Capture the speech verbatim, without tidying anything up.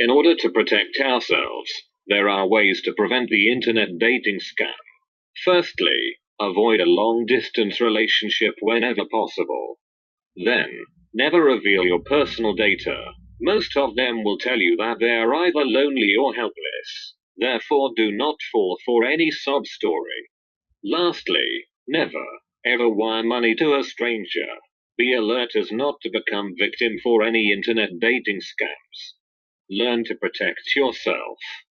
In order to protect ourselves, there are ways to prevent the internet dating scam. Firstly, avoid a long-distance relationship whenever possible. Then, never reveal your personal data. Most of them will tell you that they are either lonely or helpless. Therefore, do not fall for any sob story. Lastly, never, ever wire money to a stranger. Be alert as not to become victim for any internet dating scams. Learn to protect yourself.